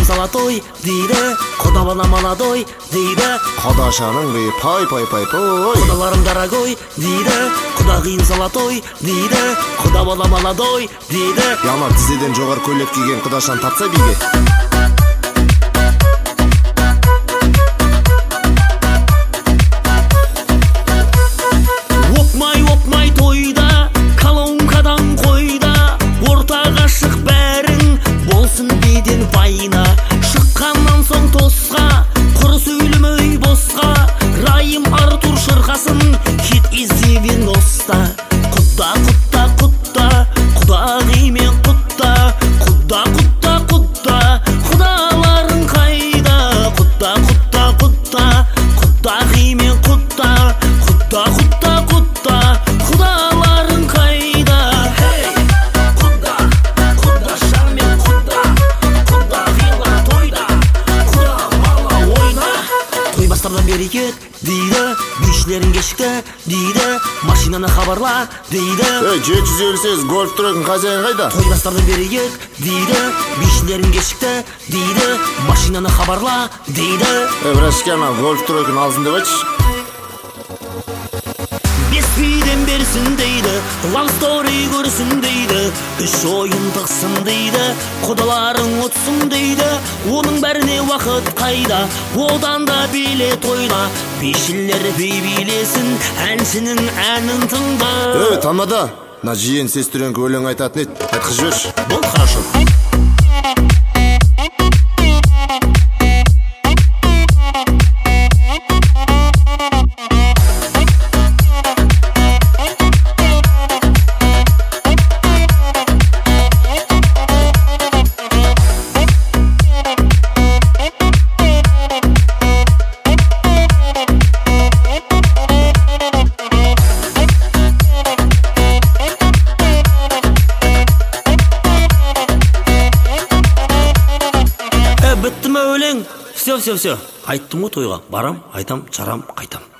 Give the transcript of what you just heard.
золотой дейді, құда бала молодой дейді. Құдашаның бей пай. Құдаларым дорогой дейді, құдағиым золотой дейді, құда бала молодой дейді. Яна тізеден жоғар көйлек киген құдашан тапса биге. Опмай тойда, колонкадан қойда, ортаға шық бәрің, болсын беден байына. Шыққаннан соң тосқа, құр сөйлемей босқа, райым Артур шырқасын, хит іздеген оста. Құдағимен құтта, құдаларың қайда? Құдағимен құтта, құдаларың қайда? Құдашамен құтта, құдағилар тойда, құда бала ойна. Тойбастардан бері кет дейді, бишілерің кешікті дейді, машинаны хабарла дейді. 758 гольф трегін хозяин қайда? Тойбастардан бері кет дейді, бишілерің кешікті дейді, машинаны хабарла дейді. Брашкана гольф трегін алсын деп айтшы. Бес биден берсін дейді, лав стори көрсін дейді, үш ойын тықсын дейді, құдаларың ұтсын дейді. Оның бәріне уақыт қайда, одан да биле тойда, бишілер бей билесін, әншінің әнін тыңда. Тамада, на жиен сестренкі өлең айтатын ет, айтқыз жіберші. Бол, хорошо. Бітті ме өлең? Все. Айттым ғой тойға. Барам, айтам, чарам, қайтам.